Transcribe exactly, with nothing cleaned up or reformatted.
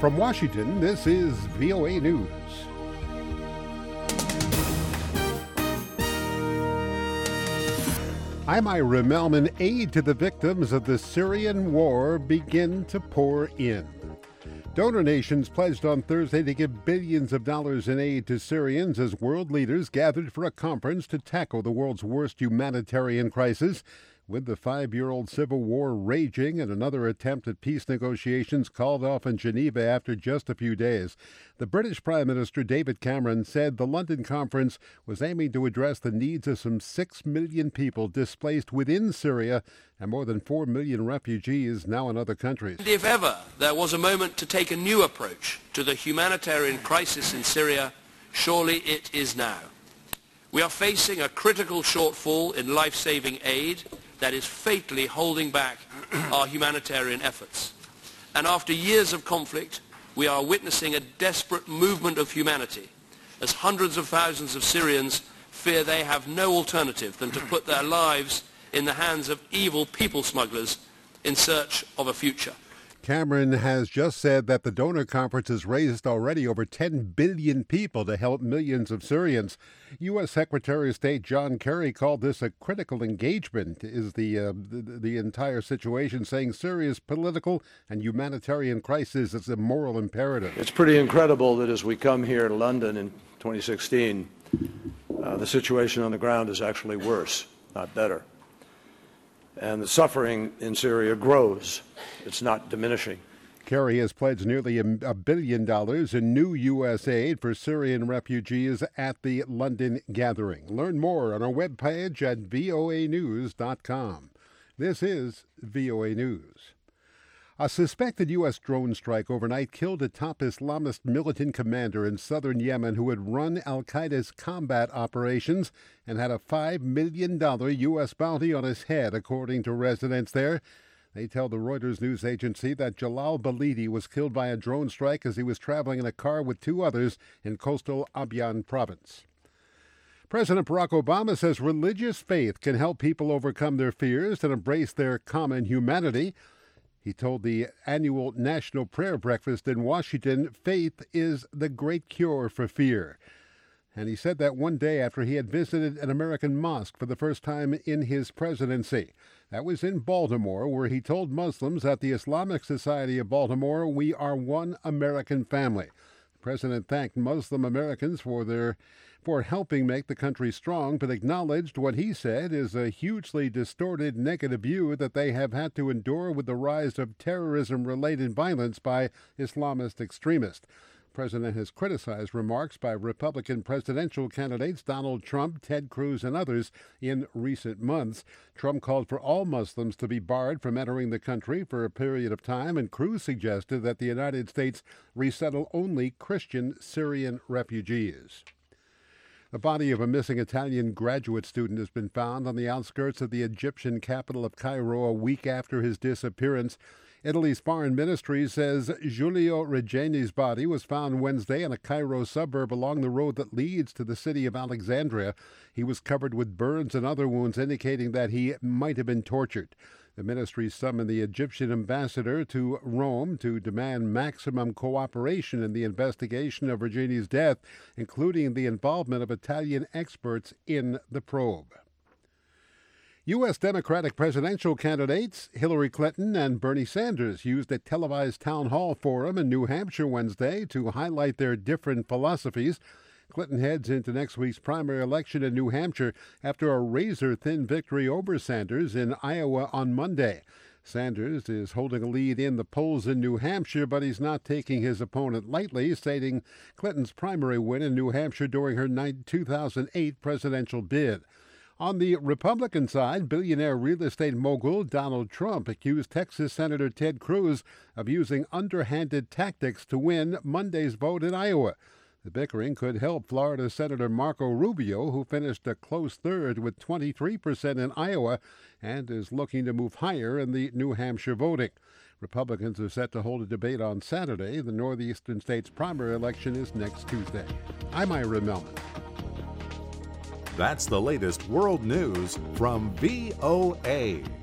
From Washington, this is V O A News. I'm Ira Melman. Aid to the victims of the Syrian war begin to pour in. Donor nations pledged on Thursday to give billions of dollars in aid to Syrians as world leaders gathered for a conference to tackle the world's worst humanitarian crisis. With the five-year-old civil war raging and another attempt at peace negotiations called off in Geneva after just a few days, the British Prime Minister David Cameron said the London conference was aiming to address the needs of some six million people displaced within Syria and more than four million refugees now in other countries. If ever there was a moment to take a new approach to the humanitarian crisis in Syria, surely it is now. We are facing a critical shortfall in life-saving aid that is fatally holding back our humanitarian efforts. And after years of conflict, we are witnessing a desperate movement of humanity as hundreds of thousands of Syrians fear they have no alternative than to put their lives in the hands of evil people smugglers in search of a future. Cameron has just said that the donor conference has raised already over ten billion people to help millions of Syrians. U S. Secretary of State John Kerry called this a critical engagement, is the, uh, the, the entire situation, saying Syria's political and humanitarian crisis is a moral imperative. It's pretty incredible that as we come here to London in twenty sixteen, uh, the situation on the ground is actually worse, not better. And the suffering in Syria grows. It's not diminishing. Kerry has pledged nearly a billion dollars in new U S aid for Syrian refugees at the London gathering. Learn more on our webpage at V O A news dot com. This is V O A News. A suspected U S drone strike overnight killed a top Islamist militant commander in southern Yemen who had run al-Qaeda's combat operations and had a five million dollars U S bounty on his head, according to residents there. They tell the Reuters news agency that Jalal Balidi was killed by a drone strike as he was traveling in a car with two others in coastal Abyan province. President Barack Obama says religious faith can help people overcome their fears and embrace their common humanity. He told the annual National Prayer Breakfast in Washington, faith is the great cure for fear. And he said that one day after he had visited an American mosque for the first time in his presidency. That was in Baltimore, where he told Muslims at the Islamic Society of Baltimore, "We are one American family." The president thanked Muslim Americans for their for helping make the country strong, but acknowledged what he said is a hugely distorted negative view that they have had to endure with the rise of terrorism-related violence by Islamist extremists. The president has criticized remarks by Republican presidential candidates Donald Trump, Ted Cruz, and others in recent months. Trump called for all Muslims to be barred from entering the country for a period of time, and Cruz suggested that the United States resettle only Christian Syrian refugees. The body of a missing Italian graduate student has been found on the outskirts of the Egyptian capital of Cairo a week after his disappearance. Italy's foreign ministry says Giulio Reggiani's body was found Wednesday in a Cairo suburb along the road that leads to the city of Alexandria. He was covered with burns and other wounds, indicating that he might have been tortured. The ministry summoned the Egyptian ambassador to Rome to demand maximum cooperation in the investigation of Reggiani's death, including the involvement of Italian experts in the probe. U S. Democratic presidential candidates Hillary Clinton and Bernie Sanders used a televised town hall forum in New Hampshire Wednesday to highlight their different philosophies. Clinton heads into next week's primary election in New Hampshire after a razor-thin victory over Sanders in Iowa on Monday. Sanders is holding a lead in the polls in New Hampshire, but he's not taking his opponent lightly, stating Clinton's primary win in New Hampshire during her two thousand eight presidential bid. On the Republican side, billionaire real estate mogul Donald Trump accused Texas Senator Ted Cruz of using underhanded tactics to win Monday's vote in Iowa. The bickering could help Florida Senator Marco Rubio, who finished a close third with twenty-three percent in Iowa and is looking to move higher in the New Hampshire voting. Republicans are set to hold a debate on Saturday. The northeastern state's primary election is next Tuesday. I'm Ira Melman. That's the latest world news from V O A.